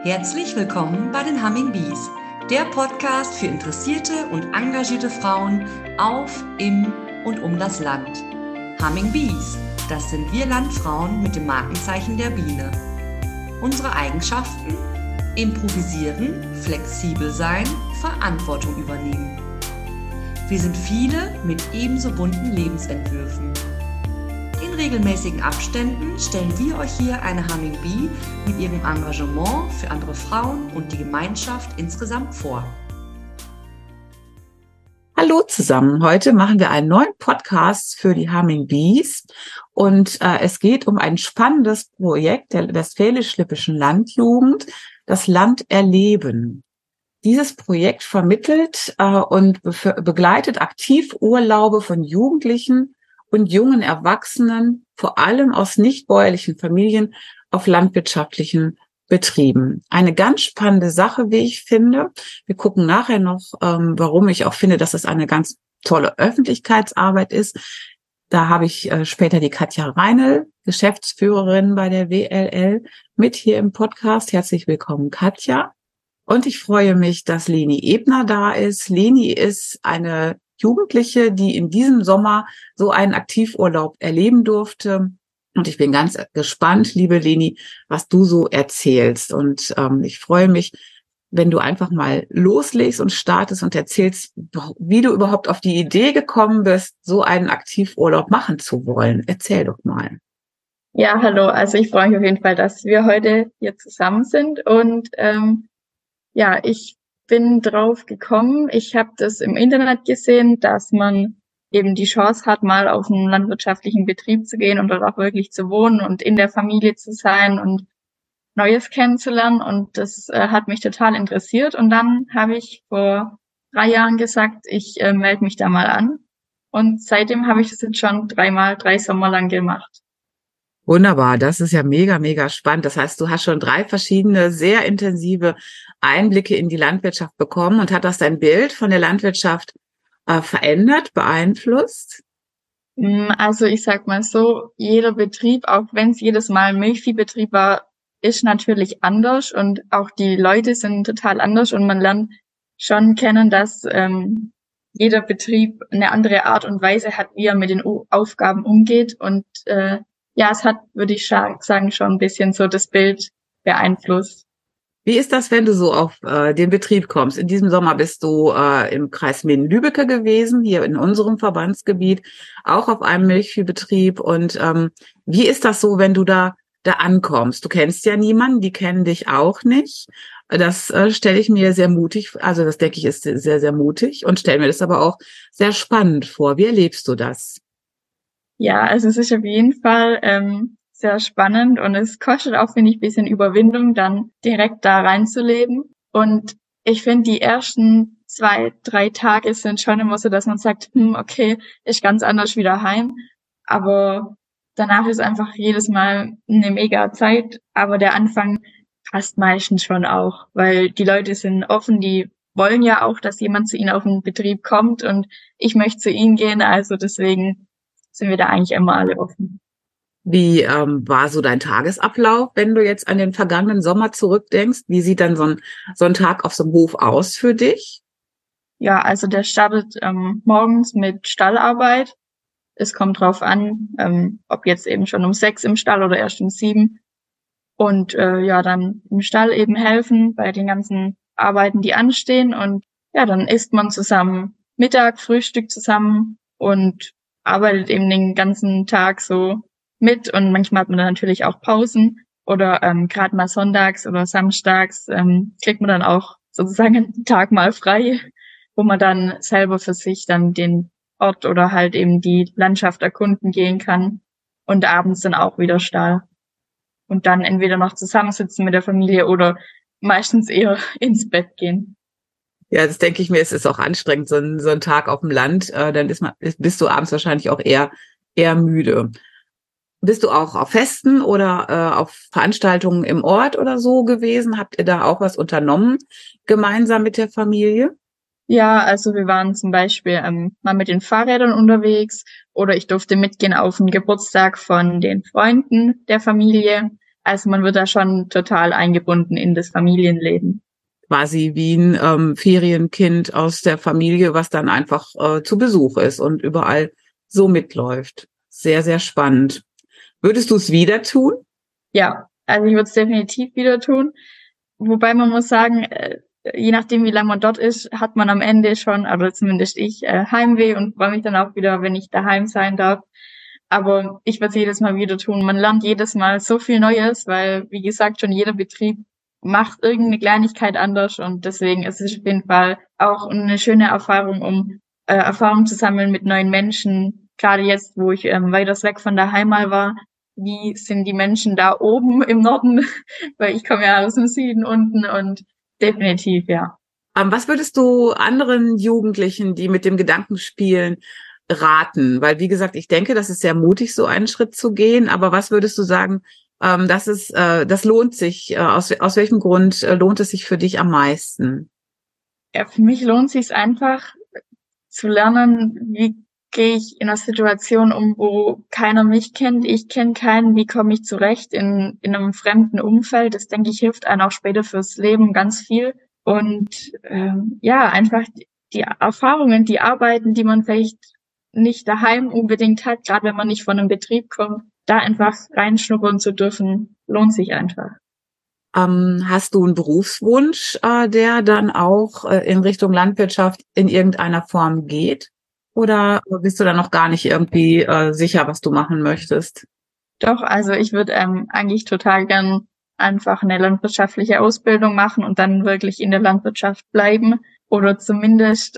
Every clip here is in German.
Herzlich willkommen bei den Humming Bees, der Podcast für interessierte und engagierte Frauen auf, im und um das Land. Humming Bees, das sind wir Landfrauen mit dem Markenzeichen der Biene. Unsere Eigenschaften? Improvisieren, flexibel sein, Verantwortung übernehmen. Wir sind viele mit ebenso bunten Lebensentwürfen. In regelmäßigen Abständen stellen wir euch hier eine Humming Bee mit ihrem Engagement für andere Frauen und die Gemeinschaft insgesamt vor. Hallo zusammen, heute machen wir einen neuen Podcast für die Humming Bees und es geht um ein spannendes Projekt der Westfälisch-Lippischen Landjugend, das Land erleben. Dieses Projekt vermittelt und begleitet Aktivurlaube von Jugendlichen und jungen Erwachsenen, vor allem aus nicht bäuerlichen Familien, auf landwirtschaftlichen Betrieben. Eine ganz spannende Sache, wie ich finde. Wir gucken nachher noch, warum ich auch finde, dass es eine ganz tolle Öffentlichkeitsarbeit ist. Da habe ich später die Katja Reinl, Geschäftsführerin bei der WLL, mit hier im Podcast. Herzlich willkommen, Katja. Und ich freue mich, dass Leni Ebner da ist. Leni ist eine Jugendliche, die in diesem Sommer so einen Aktivurlaub erleben durfte. Und ich bin ganz gespannt, liebe Leni, was du so erzählst. Und ich freue mich, wenn du einfach mal loslegst und startest und erzählst, wie du überhaupt auf die Idee gekommen bist, so einen Aktivurlaub machen zu wollen. Erzähl doch mal. Ja, hallo. Also ich freue mich auf jeden Fall, dass wir heute hier zusammen sind. Und ich bin drauf gekommen. Ich habe das im Internet gesehen, dass man eben die Chance hat, mal auf einen landwirtschaftlichen Betrieb zu gehen und dort auch wirklich zu wohnen und in der Familie zu sein und Neues kennenzulernen. Und das hat mich total interessiert. Und dann habe ich vor 3 Jahren gesagt, ich melde mich da mal an. Und seitdem habe ich das jetzt schon 3 Sommer lang gemacht. Wunderbar, das ist ja mega, mega spannend. Das heißt, du hast schon 3 verschiedene, sehr intensive Einblicke in die Landwirtschaft bekommen und hat das dein Bild von der Landwirtschaft verändert, beeinflusst? Also ich sag mal so, jeder Betrieb, auch wenn es jedes Mal ein Milchviehbetrieb war, ist natürlich anders und auch die Leute sind total anders und man lernt schon kennen, dass jeder Betrieb eine andere Art und Weise hat, wie er mit den Aufgaben umgeht und es hat, würde ich sagen, schon ein bisschen so das Bild beeinflusst. Wie ist das, wenn du so auf den Betrieb kommst? In diesem Sommer bist du im Kreis Minden-Lübbecke gewesen, hier in unserem Verbandsgebiet, auch auf einem Milchviehbetrieb. Und wie ist das so, wenn du da ankommst? Du kennst ja niemanden, die kennen dich auch nicht. Das stelle ich mir sehr mutig, also das denke ich ist sehr, sehr mutig und stelle mir das aber auch sehr spannend vor. Wie erlebst du das? Ja, also es ist auf jeden Fall sehr spannend und es kostet auch, finde ich, ein bisschen Überwindung, dann direkt da reinzuleben. Und ich finde, die ersten 2, 3 Tage sind schon immer so, dass man sagt, okay, ist ganz anders wie daheim. Aber danach ist einfach jedes Mal eine mega Zeit. Aber der Anfang passt meistens schon auch, weil die Leute sind offen, die wollen ja auch, dass jemand zu ihnen auf den Betrieb kommt und ich möchte zu ihnen gehen. Also deswegen sind wir da eigentlich immer alle offen. Wie war so dein Tagesablauf, wenn du jetzt an den vergangenen Sommer zurückdenkst? Wie sieht dann so ein Tag auf so einem Hof aus für dich? Ja, also der startet morgens mit Stallarbeit. Es kommt drauf an, ob jetzt eben schon um 6 im Stall oder erst um 7. Und dann im Stall eben helfen bei den ganzen Arbeiten, die anstehen. Und ja, dann isst man zusammen Mittag, Frühstück zusammen und arbeitet eben den ganzen Tag so mit. Und manchmal hat man dann natürlich auch Pausen oder gerade mal sonntags oder samstags kriegt man dann auch sozusagen einen Tag mal frei, wo man dann selber für sich dann den Ort oder halt eben die Landschaft erkunden gehen kann und abends dann auch wieder Stall. Und dann entweder noch zusammensitzen mit der Familie oder meistens eher ins Bett gehen. Ja, das denke ich mir, es ist auch anstrengend, so ein Tag auf dem Land, dann bist du abends wahrscheinlich auch eher müde. Bist du auch auf Festen oder auf Veranstaltungen im Ort oder so gewesen? Habt ihr da auch was unternommen, gemeinsam mit der Familie? Ja, also wir waren zum Beispiel mal mit den Fahrrädern unterwegs oder ich durfte mitgehen auf den Geburtstag von den Freunden der Familie. Also man wird da schon total eingebunden in das Familienleben. Quasi wie ein Ferienkind aus der Familie, was dann einfach zu Besuch ist und überall so mitläuft. Sehr, sehr spannend. Würdest du es wieder tun? Ja, also ich würde es definitiv wieder tun. Wobei man muss sagen, je nachdem, wie lange man dort ist, hat man am Ende schon, oder zumindest ich, Heimweh und freue mich dann auch wieder, wenn ich daheim sein darf. Aber ich würde es jedes Mal wieder tun. Man lernt jedes Mal so viel Neues, weil, wie gesagt, schon jeder Betrieb macht irgendeine Kleinigkeit anders und deswegen ist es auf jeden Fall auch eine schöne Erfahrung, um Erfahrung zu sammeln mit neuen Menschen. Gerade jetzt, wo ich weiter weg von der Heimat war, wie sind die Menschen da oben im Norden, weil ich komme ja aus dem Süden unten und definitiv, ja. Was würdest du anderen Jugendlichen, die mit dem Gedanken spielen, raten? Weil, wie gesagt, ich denke, das ist sehr mutig, so einen Schritt zu gehen. Aber was würdest du sagen, das lohnt sich? Aus welchem Grund lohnt es sich für dich am meisten? Ja, für mich lohnt es sich einfach zu lernen, wie gehe ich in einer Situation um, wo keiner mich kennt, ich kenne keinen, wie komme ich zurecht in einem fremden Umfeld. Das, denke ich, hilft einem auch später fürs Leben ganz viel. Und ja, einfach die Erfahrungen, die Arbeiten, die man vielleicht nicht daheim unbedingt hat, gerade wenn man nicht von einem Betrieb kommt, da einfach reinschnuppern zu dürfen, lohnt sich einfach. Hast du einen Berufswunsch, der dann auch in Richtung Landwirtschaft in irgendeiner Form geht? Oder bist du da noch gar nicht irgendwie sicher, was du machen möchtest? Doch, also ich würde eigentlich total gern einfach eine landwirtschaftliche Ausbildung machen und dann wirklich in der Landwirtschaft bleiben oder zumindest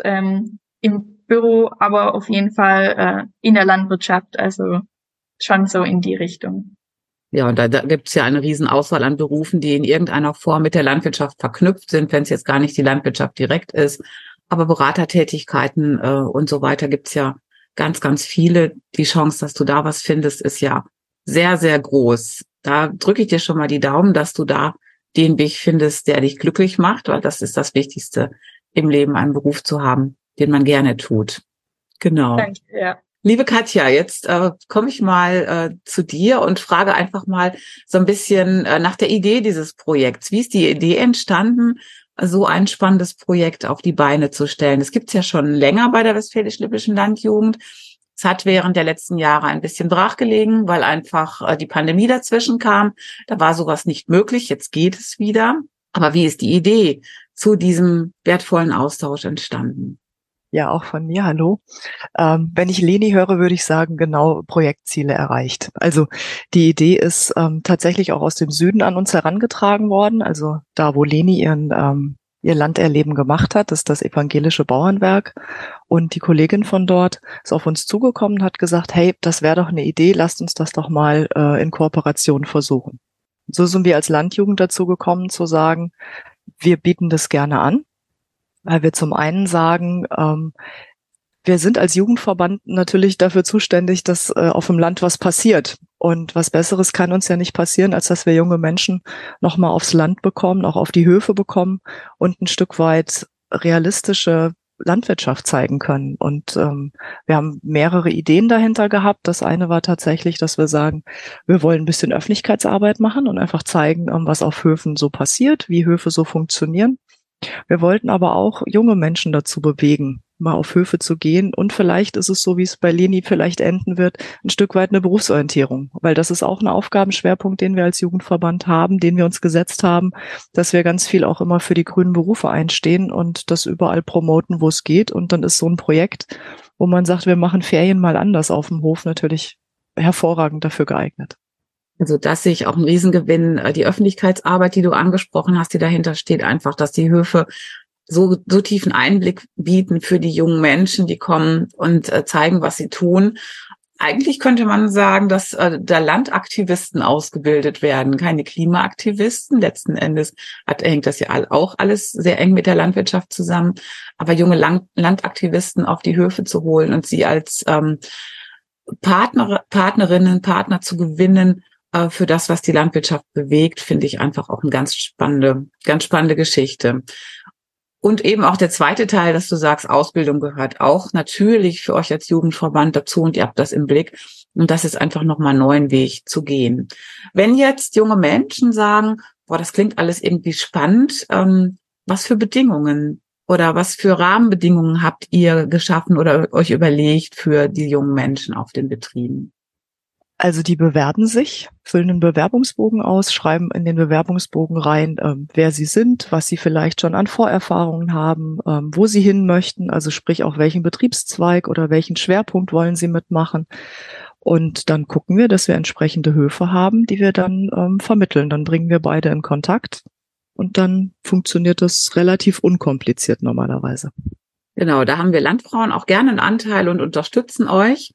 im Büro, aber auf jeden Fall in der Landwirtschaft, also schon so in die Richtung. Ja, und da gibt es ja eine riesen Auswahl an Berufen, die in irgendeiner Form mit der Landwirtschaft verknüpft sind, wenn es jetzt gar nicht die Landwirtschaft direkt ist. Aber Beratertätigkeiten und so weiter gibt's ja ganz, ganz viele. Die Chance, dass du da was findest, ist ja sehr, sehr groß. Da drücke ich dir schon mal die Daumen, dass du da den Weg findest, der dich glücklich macht, weil das ist das Wichtigste im Leben, einen Beruf zu haben, den man gerne tut. Genau. Danke, ja. Liebe Katja, jetzt komme ich mal zu dir und frage einfach mal so ein bisschen nach der Idee dieses Projekts. Wie ist die Idee entstanden, so ein spannendes Projekt auf die Beine zu stellen? Das gibt's ja schon länger bei der Westfälisch-Lippischen Landjugend. Es hat während der letzten Jahre ein bisschen brachgelegen, weil einfach die Pandemie dazwischen kam. Da war sowas nicht möglich. Jetzt geht es wieder. Aber wie ist die Idee zu diesem wertvollen Austausch entstanden? Ja, auch von mir, hallo. Wenn ich Leni höre, würde ich sagen, genau, Projektziele erreicht. Also die Idee ist tatsächlich auch aus dem Süden an uns herangetragen worden. Also da, wo Leni ihr Landerleben gemacht hat, ist das evangelische Bauernwerk. Und die Kollegin von dort ist auf uns zugekommen und hat gesagt, hey, das wäre doch eine Idee, lasst uns das doch mal in Kooperation versuchen. So sind wir als Landjugend dazu gekommen zu sagen, wir bieten das gerne an. Weil wir zum einen sagen, wir sind als Jugendverband natürlich dafür zuständig, dass auf dem Land was passiert. Und was Besseres kann uns ja nicht passieren, als dass wir junge Menschen nochmal aufs Land bekommen, auch auf die Höfe bekommen und ein Stück weit realistische Landwirtschaft zeigen können. Und wir haben mehrere Ideen dahinter gehabt. Das eine war tatsächlich, dass wir sagen, wir wollen ein bisschen Öffentlichkeitsarbeit machen und einfach zeigen, was auf Höfen so passiert, wie Höfe so funktionieren. Wir wollten aber auch junge Menschen dazu bewegen, mal auf Höfe zu gehen. Und vielleicht ist es so, wie es bei Leni vielleicht enden wird, ein Stück weit eine Berufsorientierung. Weil das ist auch ein Aufgabenschwerpunkt, den wir als Jugendverband haben, den wir uns gesetzt haben, dass wir ganz viel auch immer für die grünen Berufe einstehen und das überall promoten, wo es geht. Und dann ist so ein Projekt, wo man sagt, wir machen Ferien mal anders auf dem Hof, natürlich hervorragend dafür geeignet. Also das sehe ich auch einen Riesengewinn. Die Öffentlichkeitsarbeit, die du angesprochen hast, die dahinter steht, einfach, dass die Höfe so tiefen Einblick bieten für die jungen Menschen, die kommen und zeigen, was sie tun. Eigentlich könnte man sagen, dass da Landaktivisten ausgebildet werden, keine Klimaaktivisten. Letzten Endes hängt das ja auch alles sehr eng mit der Landwirtschaft zusammen. Aber junge Landaktivisten auf die Höfe zu holen und sie als Partnerinnen, Partner zu gewinnen, für das, was die Landwirtschaft bewegt, finde ich einfach auch eine ganz spannende Geschichte. Und eben auch der zweite Teil, dass du sagst, Ausbildung gehört auch natürlich für euch als Jugendverband dazu und ihr habt das im Blick, Und das ist einfach nochmal einen neuen Weg zu gehen. Wenn jetzt junge Menschen sagen, boah, das klingt alles irgendwie spannend, was für Bedingungen oder was für Rahmenbedingungen habt ihr geschaffen oder euch überlegt für die jungen Menschen auf den Betrieben? Also die bewerben sich, füllen einen Bewerbungsbogen aus, schreiben in den Bewerbungsbogen rein, wer sie sind, was sie vielleicht schon an Vorerfahrungen haben, wo sie hin möchten, also sprich auch welchen Betriebszweig oder welchen Schwerpunkt wollen sie mitmachen. Und dann gucken wir, dass wir entsprechende Höfe haben, die wir dann vermitteln. Dann bringen wir beide in Kontakt und dann funktioniert das relativ unkompliziert normalerweise. Genau, da haben wir Landfrauen auch gerne einen Anteil und unterstützen euch,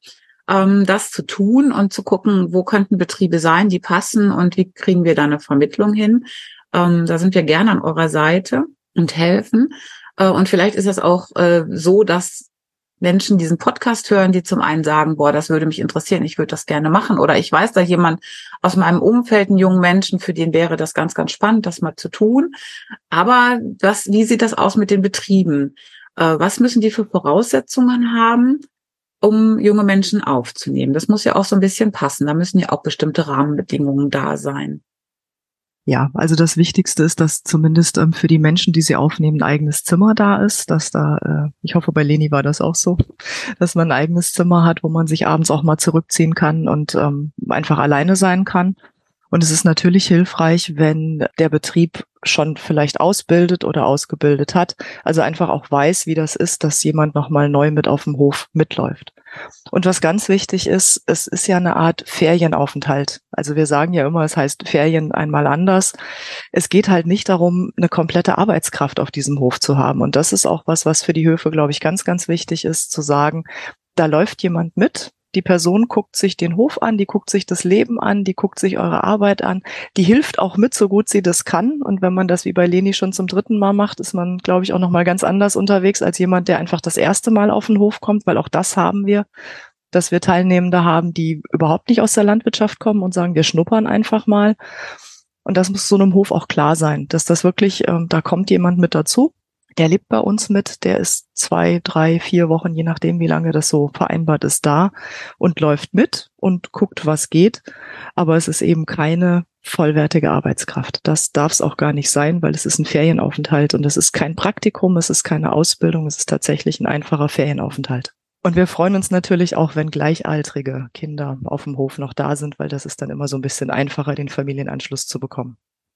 das zu tun und zu gucken, wo könnten Betriebe sein, die passen und wie kriegen wir da eine Vermittlung hin. Da sind wir gerne an eurer Seite und helfen. Und vielleicht ist es auch so, dass Menschen diesen Podcast hören, die zum einen sagen, boah, das würde mich interessieren, ich würde das gerne machen. Oder ich weiß da jemand aus meinem Umfeld, einen jungen Menschen, für den wäre das ganz, ganz spannend, das mal zu tun. Aber wie sieht das aus mit den Betrieben? Was müssen die für Voraussetzungen haben, um junge Menschen aufzunehmen? Das muss ja auch so ein bisschen passen. Da müssen ja auch bestimmte Rahmenbedingungen da sein. Ja, also das Wichtigste ist, dass zumindest für die Menschen, die sie aufnehmen, ein eigenes Zimmer da ist, dass da, ich hoffe, bei Leni war das auch so, dass man ein eigenes Zimmer hat, wo man sich abends auch mal zurückziehen kann und einfach alleine sein kann. Und es ist natürlich hilfreich, wenn der Betrieb schon vielleicht ausbildet oder ausgebildet hat, also einfach auch weiß, wie das ist, dass jemand nochmal neu mit auf dem Hof mitläuft. Und was ganz wichtig ist, es ist ja eine Art Ferienaufenthalt. Also wir sagen ja immer, es heißt Ferien einmal anders. Es geht halt nicht darum, eine komplette Arbeitskraft auf diesem Hof zu haben. Und das ist auch was für die Höfe, glaube ich, ganz, ganz wichtig ist, zu sagen, da läuft jemand mit. Die Person guckt sich den Hof an, die guckt sich das Leben an, die guckt sich eure Arbeit an, die hilft auch mit, so gut sie das kann. Und wenn man das wie bei Leni schon zum 3. Mal macht, ist man, glaube ich, auch nochmal ganz anders unterwegs als jemand, der einfach das erste Mal auf den Hof kommt, weil auch das haben wir, dass wir Teilnehmende haben, die überhaupt nicht aus der Landwirtschaft kommen und sagen, wir schnuppern einfach mal. Und das muss so einem Hof auch klar sein, dass das wirklich, da kommt jemand mit dazu. Der lebt bei uns mit, der ist 2, 3, 4 Wochen, je nachdem, wie lange das so vereinbart ist, da und läuft mit und guckt, was geht. Aber es ist eben keine vollwertige Arbeitskraft. Das darf es auch gar nicht sein, weil es ist ein Ferienaufenthalt und es ist kein Praktikum, es ist keine Ausbildung, es ist tatsächlich ein einfacher Ferienaufenthalt. Und wir freuen uns natürlich auch, wenn gleichaltrige Kinder auf dem Hof noch da sind, weil das ist dann immer so ein bisschen einfacher, den Familienanschluss zu bekommen.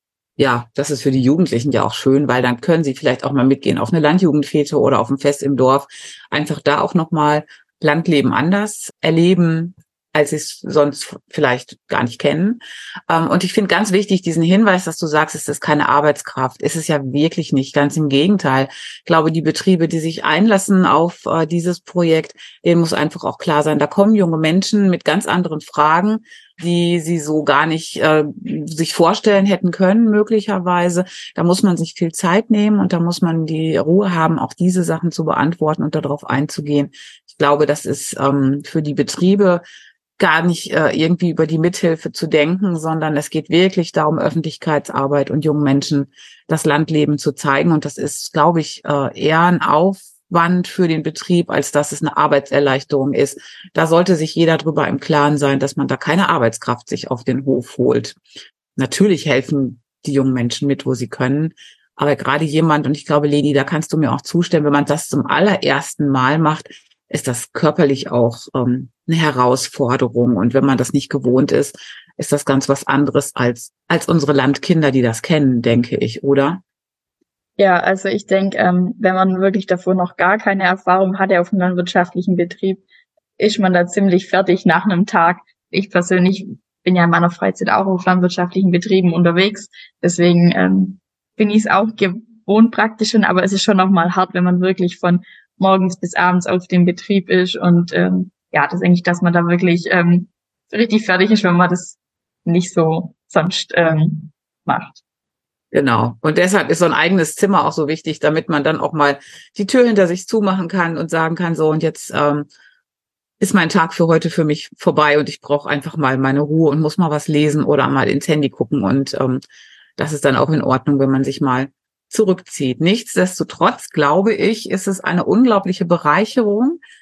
Ja, das ist für die Jugendlichen ja auch schön, weil dann können sie vielleicht auch mal mitgehen auf eine Landjugendfete oder auf ein Fest im Dorf. Einfach da auch nochmal Landleben anders erleben, als sie es sonst vielleicht gar nicht kennen. Und ich finde ganz wichtig diesen Hinweis, dass du sagst, es ist keine Arbeitskraft. Ist es ja wirklich nicht, ganz im Gegenteil. Ich glaube, die Betriebe, die sich einlassen auf dieses Projekt, denen muss einfach auch klar sein, da kommen junge Menschen mit ganz anderen Fragen, die sie so gar nicht sich vorstellen hätten können, möglicherweise. Da muss man sich viel Zeit nehmen und da muss man die Ruhe haben, auch diese Sachen zu beantworten und darauf einzugehen. Ich glaube, das ist für die Betriebe gar nicht irgendwie über die Mithilfe zu denken, sondern es geht wirklich darum, Öffentlichkeitsarbeit und jungen Menschen das Landleben zu zeigen. Und das ist, glaube ich, eher ein Aufwand für den Betrieb, als dass es eine Arbeitserleichterung ist. Da sollte sich jeder drüber im Klaren sein, dass man da keine Arbeitskraft sich auf den Hof holt. Natürlich helfen die jungen Menschen mit, wo sie können. Aber gerade jemand, und ich glaube, Leni, da kannst du mir auch zustimmen, wenn man das zum allerersten Mal macht, ist das körperlich auch eine Herausforderung. Und wenn man das nicht gewohnt ist, ist das ganz was anderes als unsere Landkinder, die das kennen, denke ich, oder? Ja, also ich denke, wenn man wirklich davor noch gar keine Erfahrung hatte auf einem landwirtschaftlichen Betrieb, ist man da ziemlich fertig nach einem Tag. Ich persönlich bin ja in meiner Freizeit auch auf landwirtschaftlichen Betrieben unterwegs. Deswegen bin ich es auch gewohnt praktisch schon, aber es ist schon nochmal hart, wenn man wirklich von morgens bis abends auf dem Betrieb ist und ja, das denke ich, dass man da wirklich richtig fertig ist, wenn man das nicht so sonst macht. Genau. Und deshalb ist so ein eigenes Zimmer auch so wichtig, damit man dann auch mal die Tür hinter sich zumachen kann und sagen kann, so, und jetzt ist mein Tag für heute für mich vorbei und ich brauche einfach mal meine Ruhe und muss mal was lesen oder mal ins Handy gucken. Und das ist dann auch in Ordnung, wenn man sich mal zurückzieht. Nichtsdestotrotz, glaube ich, ist es eine unglaubliche Bereicherung,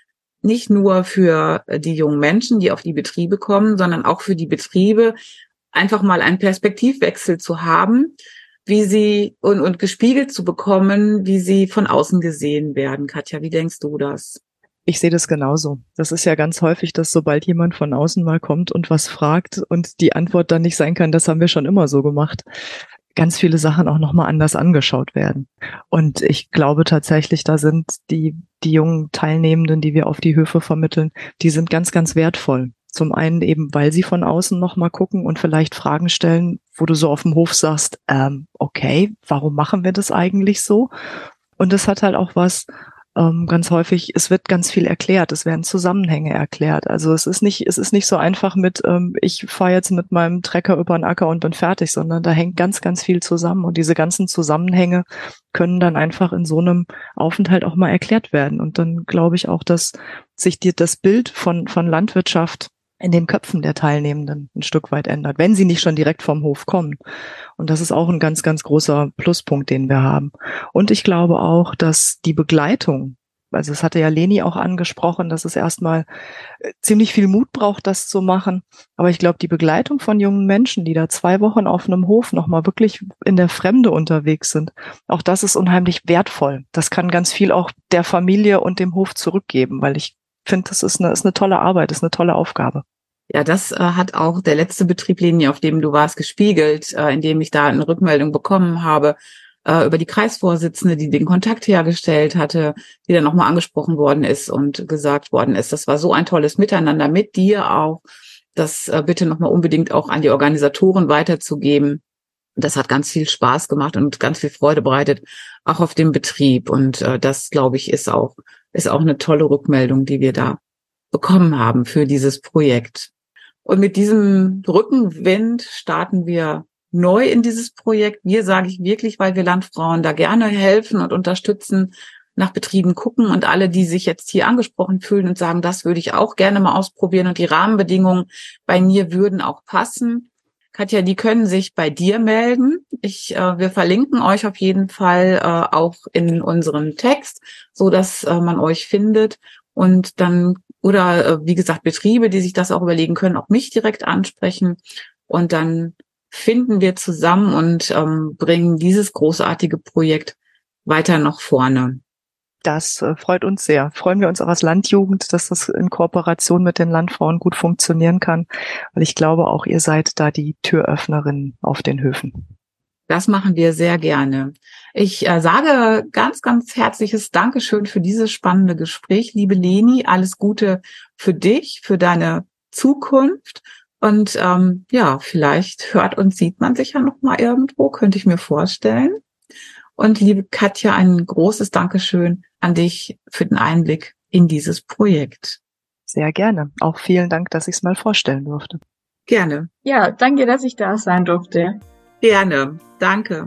nicht nur für die jungen Menschen, die auf die Betriebe kommen, sondern auch für die Betriebe, einfach mal einen Perspektivwechsel zu haben, wie sie und gespiegelt zu bekommen, wie sie von außen gesehen werden. Katja, wie denkst du das? Ich sehe das genauso. Das ist ja ganz häufig, dass sobald jemand von außen mal kommt und was fragt und die Antwort dann nicht sein kann, das haben wir schon immer so gemacht, ganz viele Sachen auch nochmal anders angeschaut werden. Und ich glaube tatsächlich, da sind die jungen Teilnehmenden, die wir auf die Höfe vermitteln, die sind ganz, ganz wertvoll. Zum einen eben, weil sie von außen nochmal gucken und vielleicht Fragen stellen, wo du so auf dem Hof sagst, okay, warum machen wir das eigentlich so? Und das hat halt auch was, ganz häufig, es wird ganz viel erklärt, es werden Zusammenhänge erklärt. Also es ist nicht so einfach mit, ich fahre jetzt mit meinem Trecker über den Acker und bin fertig, sondern da hängt ganz, ganz viel zusammen. Und diese ganzen Zusammenhänge können dann einfach in so einem Aufenthalt auch mal erklärt werden. Und dann glaube ich auch, dass sich dir das Bild von Landwirtschaft in den Köpfen der Teilnehmenden ein Stück weit ändert, wenn sie nicht schon direkt vom Hof kommen. Und das ist auch ein ganz, ganz großer Pluspunkt, den wir haben. Und ich glaube auch, dass die Begleitung, also es hatte ja Leni auch angesprochen, dass es erstmal ziemlich viel Mut braucht, das zu machen. Aber ich glaube, die Begleitung von jungen Menschen, die da 2 Wochen auf einem Hof nochmal wirklich in der Fremde unterwegs sind, auch das ist unheimlich wertvoll. Das kann ganz viel auch der Familie und dem Hof zurückgeben, weil ich finde, das ist eine tolle Arbeit, ist eine tolle Aufgabe. Ja, das hat auch der letzte Betrieb, Leni, auf dem du warst, gespiegelt, indem ich da eine Rückmeldung bekommen habe über die Kreisvorsitzende, die den Kontakt hergestellt hatte, die dann nochmal angesprochen worden ist und gesagt worden ist, das war so ein tolles Miteinander mit dir auch, das bitte nochmal unbedingt auch an die Organisatoren weiterzugeben. Das hat ganz viel Spaß gemacht und ganz viel Freude bereitet, auch auf dem Betrieb. Und das, glaube ich, ist auch eine tolle Rückmeldung, die wir da bekommen haben für dieses Projekt. Und mit diesem Rückenwind starten wir neu in dieses Projekt. Wir, sage ich wirklich, weil wir Landfrauen da gerne helfen und unterstützen, nach Betrieben gucken und alle, die sich jetzt hier angesprochen fühlen und sagen, das würde ich auch gerne mal ausprobieren und die Rahmenbedingungen bei mir würden auch passen. Katja, die können sich bei dir melden. Wir verlinken euch auf jeden Fall auch in unserem Text, so dass man euch findet und dann oder wie gesagt Betriebe, die sich das auch überlegen können, auch mich direkt ansprechen und dann finden wir zusammen und bringen dieses großartige Projekt weiter nach vorne. Das freut uns sehr. Freuen wir uns auch als Landjugend, dass das in Kooperation mit den Landfrauen gut funktionieren kann, weil ich glaube auch, ihr seid da die Türöffnerin auf den Höfen. Das machen wir sehr gerne. Ich sage ganz, ganz herzliches Dankeschön für dieses spannende Gespräch, liebe Leni. Alles Gute für dich, für deine Zukunft. Und vielleicht hört und sieht man sich ja noch mal irgendwo, könnte ich mir vorstellen. Und liebe Katja, ein großes Dankeschön an dich für den Einblick in dieses Projekt. Sehr gerne. Auch vielen Dank, dass ich es mal vorstellen durfte. Gerne. Ja, danke, dass ich da sein durfte. Gerne. Danke.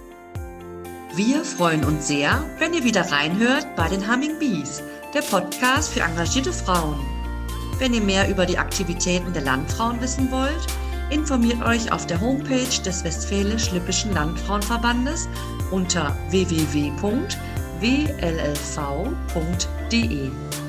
Wir freuen uns sehr, wenn ihr wieder reinhört bei den Humming Bees, der Podcast für engagierte Frauen. Wenn ihr mehr über die Aktivitäten der Landfrauen wissen wollt, informiert euch auf der Homepage des Westfälisch-Lippischen Landfrauenverbandes unter www.wllv.de.